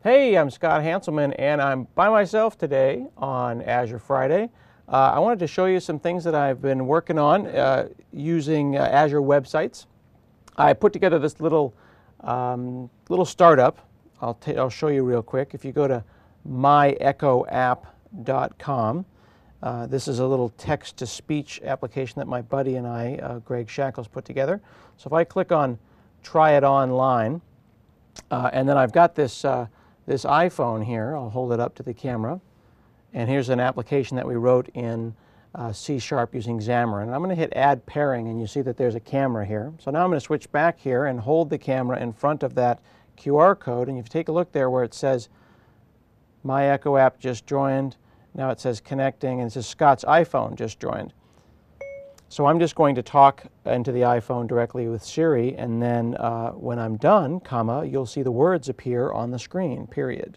Hey, I'm Scott Hanselman, and I'm by myself today on Azure Friday. I wanted to show you some things that I've been working on using Azure websites. I put together this little startup. I'll show you real quick. If you go to myechoapp.com, this is a little text-to-speech application that my buddy and I, Greg Shackles, put together. So if I click on Try It Online, and then I've got this iPhone here. I'll hold it up to the camera. And here's an application that we wrote in C# using Xamarin. And I'm going to hit Add Pairing, and you see that there's a camera here. So now I'm going to switch back here and hold the camera in front of that QR code. And if you take a look there where it says My Echo App just joined, now it says connecting, and it says Scott's iPhone just joined. So I'm just going to talk into the iPhone directly with Siri, and then when I'm done, comma, you'll see the words appear on the screen, period.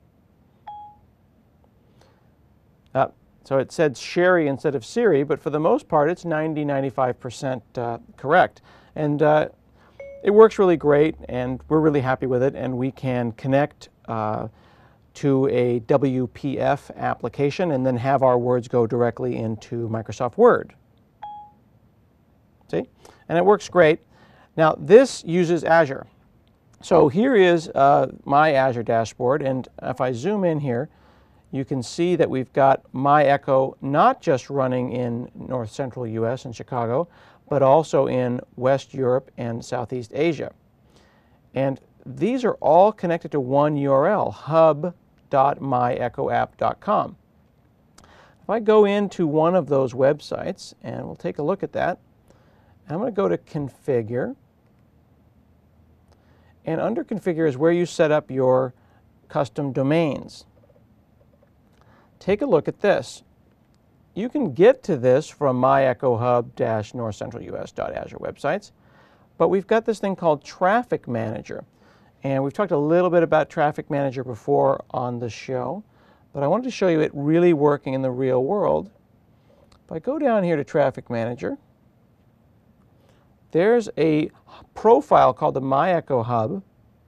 So it said Sherry instead of Siri, but for the most part it's 90–95% correct. And it works really great, and we're really happy with it, and we can connect to a WPF application and then have our words go directly into Microsoft Word. See? And it works great. Now this uses Azure. So here is my Azure dashboard, and if I zoom in here, you can see that we've got My Echo not just running in North Central US and Chicago, but also in West Europe and Southeast Asia. And these are all connected to one URL, hub.myechoapp.com. If I go into one of those websites, and we'll take a look at that, I'm going to go to Configure, and under Configure is where you set up your custom domains. Take a look at this. You can get to this from myechohub-northcentralus.azure websites, but we've got this thing called Traffic Manager, and we've talked a little bit about Traffic Manager before on the show, but I wanted to show you it really working in the real world. If I go down here to Traffic Manager, there's a profile called the My Echo Hub,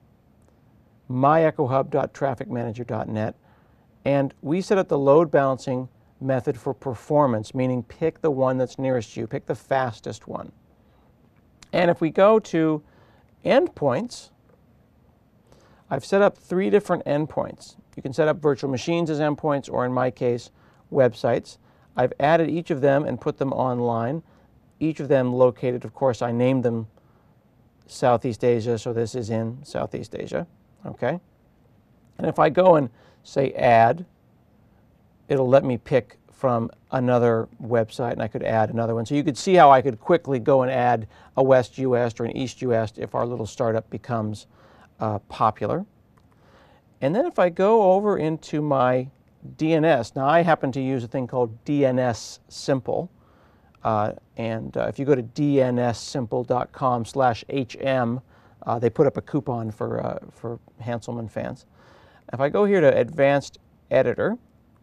myechohub.trafficmanager.net, and we set up the load balancing method for performance, meaning pick the one that's nearest you, pick the fastest one. And if we go to endpoints, I've set up 3 different endpoints. You can set up virtual machines as endpoints, or in my case, websites. I've added each of them and put them online. Each of them located, of course, I named them Southeast Asia, so this is in Southeast Asia, okay? And if I go and say add, it'll let me pick from another website, and I could add another one. So you could see how I could quickly go and add a West US or an East US if our little startup becomes popular. And then if I go over into my DNS, now I happen to use a thing called DNS Simple. If you go to dnssimple.com/HM, they put up a coupon for Hanselman fans. If I go here to Advanced Editor,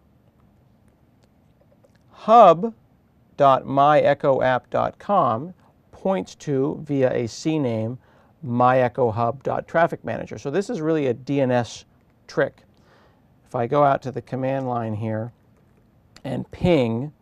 hub.myechoapp.com points to, via a CNAME, myechohub.trafficmanager. So this is really a DNS trick. If I go out to the command line here and ping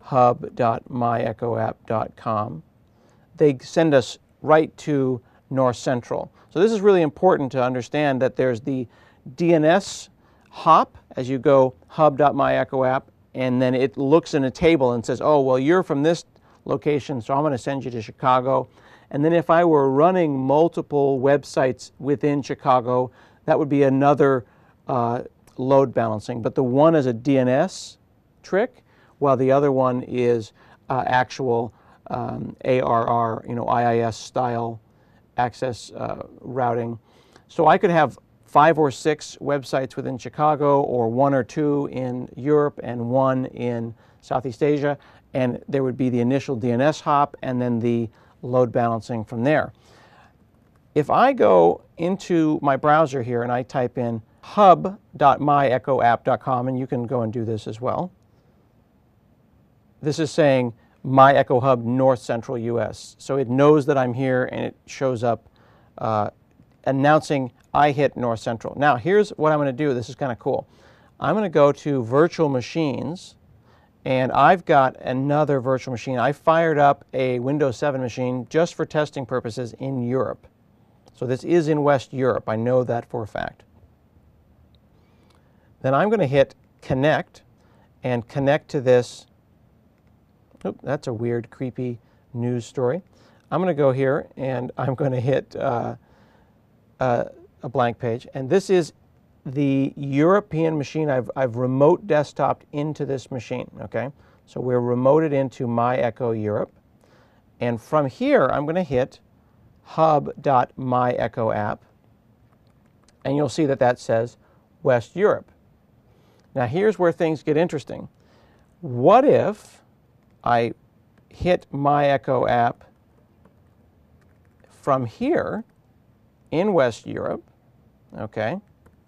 hub.myechoapp.com, they send us right to North Central. So this is really important to understand, that there's the DNS hop as you go hub.myechoapp, and then it looks in a table and says, oh, well, you're from this location, so I'm going to send you to Chicago. And then if I were running multiple websites within Chicago, that would be another load balancing. But the one is a DNS trick, while the other one is actual ARR, IIS style access routing. So I could have 5 or 6 websites within Chicago, or 1 or 2 in Europe and 1 in Southeast Asia, and there would be the initial DNS hop and then the load balancing from there. If I go into my browser here and I type in hub.myechoapp.com, and you can go and do this as well, this is saying My Echo Hub North Central US. So it knows that I'm here, and it shows up announcing I hit North Central. Now here's what I'm going to do. This is kind of cool. I'm going to go to virtual machines, and I've got another virtual machine. I fired up a Windows 7 machine just for testing purposes in Europe. So this is in West Europe. I know that for a fact. Then I'm going to hit connect and connect to this. Oop, that's a weird, creepy news story. I'm going to go here and I'm going to hit a blank page. And this is the European machine. I've remote desktoped into this machine. Okay, so we're remoted into My Echo Europe. And from here, I'm going to hit hub.myechoapp. And you'll see that that says West Europe. Now here's where things get interesting. What if I hit My Echo app from here in West Europe, okay,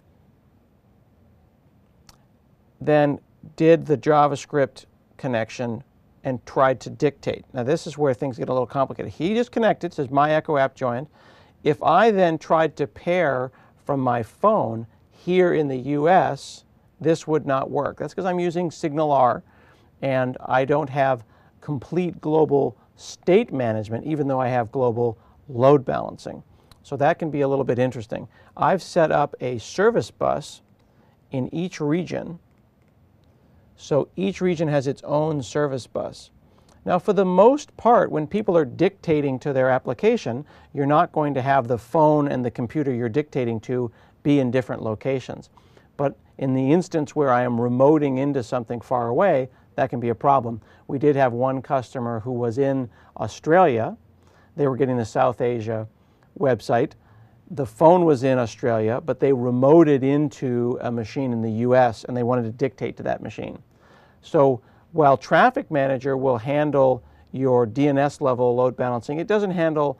then did the JavaScript connection and tried to dictate. Now this is where things get a little complicated. He just connected, says My Echo app joined. If I then tried to pair from my phone here in the US, this would not work. That's because I'm using SignalR and I don't have complete global state management, even though I have global load balancing. So that can be a little bit interesting. I've set up a service bus in each region, so each region has its own service bus. Now for the most part, when people are dictating to their application, you're not going to have the phone and the computer you're dictating to be in different locations. But in the instance where I am remoting into something far away, that can be a problem. We did have one customer who was in Australia. They were getting the South Asia website. The phone was in Australia, but they remoted into a machine in the US and they wanted to dictate to that machine. So while Traffic Manager will handle your DNS level load balancing, it doesn't handle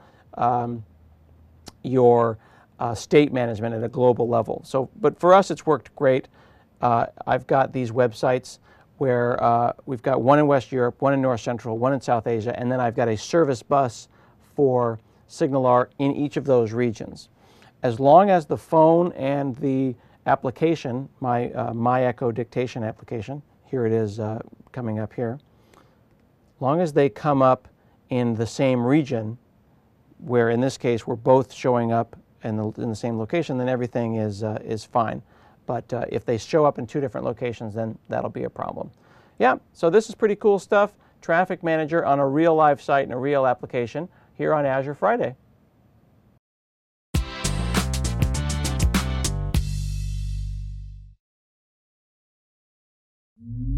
your state management at a global level. So, but for us, it's worked great. I've got these websites where we've got one in West Europe, one in North Central, one in South Asia, and then I've got a service bus for SignalR in each of those regions. As long as the phone and the application, my Echo dictation application, here it is coming up here, as long as they come up in the same region, where in this case we're both showing up in the same location, then everything is fine. But if they show up in two different locations, then that'll be a problem. Yeah, so this is pretty cool stuff. Traffic Manager on a real live site and a real application here on Azure Friday. Mm-hmm.